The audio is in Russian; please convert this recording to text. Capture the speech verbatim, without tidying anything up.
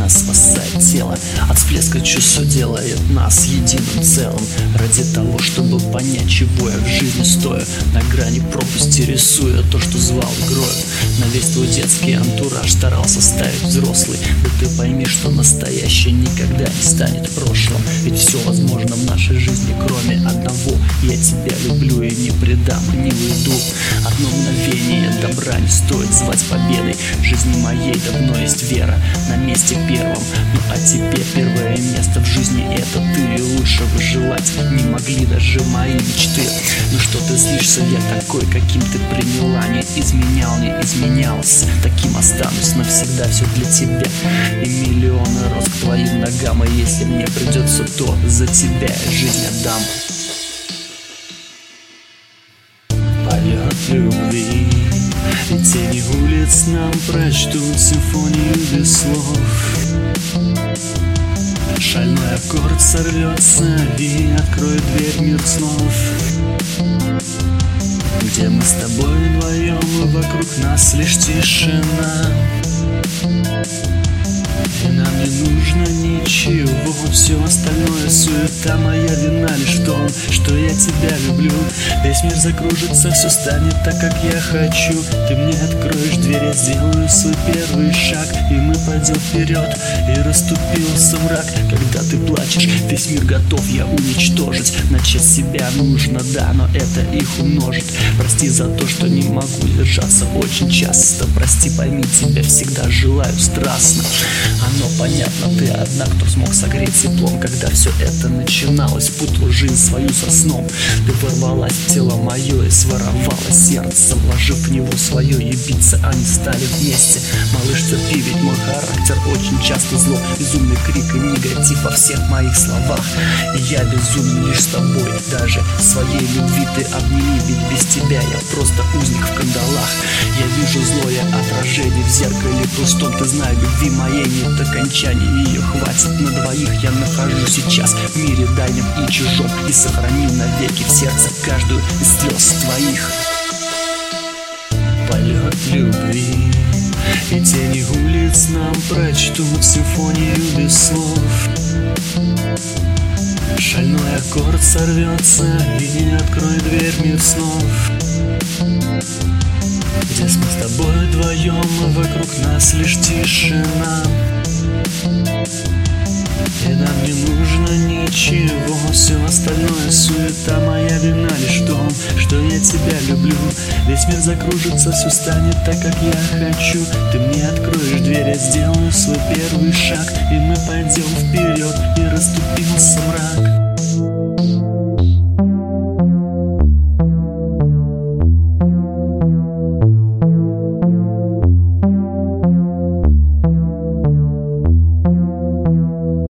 нас спасает тело от всплеска чувств, делает нас единым целым. Ради того, чтобы понять, чего я в жизни стою, на грани пропасти рисуя то, что звал игрою. На весь твой детский антураж старался ставить взрослый. Да ты пойми, что настоящее никогда не станет прошлым. Ведь все возможно в нашей жизни, кроме одного: я тебя люблю и не предам, не уйду. Одно мгновение добра не стоит звать победой. В жизни моей давно есть вера на месте первом. Ну а тебе первое место в жизни — это ты. И лучше выживать не могли даже мои мечты. Ну что ты злишься, я такой, каким ты приняла. Не изменял, не изменялся, таким останусь навсегда. Все для тебя и миллионы роз к твоим ногам. И если мне придется, то за тебя я жизнь отдам. Полет любви, и тени улиц нам прочтут симфонию без слов. Шальной аккорд сорвется и откроет дверь мир снов, где мы с тобой вдвоем, и вокруг нас лишь тишина. И нам не нужно ничего, все остальное суета. Моя вина лишь в том, что я тебя люблю. Весь мир закружится, все станет так, как я хочу. Ты мне откроешь дверь, я сделаю свой первый шаг, и мы пойдем вперед, и расступился мрак. Когда ты плачешь, весь мир готов я уничтожить. Начать с себя нужно, да, но это их умножит. Прости за то, что не могу держаться очень часто. Прости, пойми, тебя всегда желаю страстно. Оно понятно, ты одна, кто смог согреть теплом. Когда все это начиналось, путала жизнь свою со сном. Ты ворвалась в тело мое и своровала сердце, вложив в него свое, и биться они стали вместе. Малыш, терпи, ведь мой характер очень часто зло. Безумный крик и негатив во всех моих словах. И я безумен лишь с тобой, даже своей любви ты обними. Ведь без тебя я просто узник в кандалах. Я вижу злое отражение в зеркале пустом. Ты знаешь, любви моей нет окончания, ее хватит на двоих. Я нахожусь сейчас в мире дальнем и чужом, и сохраню навеки в сердце каждую из слез твоих. Полет любви, и тени улиц нам прочтут симфонию без слов. Шальной аккорд сорвется и откроет дверь мир снов, где мы с тобой вдвоем, и вокруг нас лишь тишина. И нам не нужно ничего, все остальное суета. Моя вина лишь в том, что я тебя люблю. Весь мир закружится, все станет так, как я хочу. Ты мне откроешь дверь, я сделаю свой первый шаг, и мы пойдем вперед, и расступился мрак.